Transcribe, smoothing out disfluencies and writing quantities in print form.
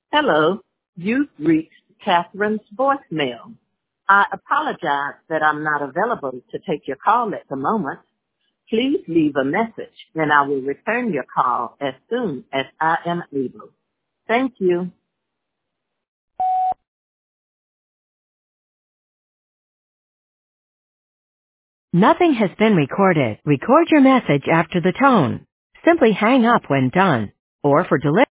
Hello, you've reached Catherine's voicemail. I apologize that I'm not available to take your call at the moment. Please leave a message and I will return your call as soon as I am able. Thank you. Nothing has been recorded. Record your message after the tone. Simply hang up when done. Or for delivery.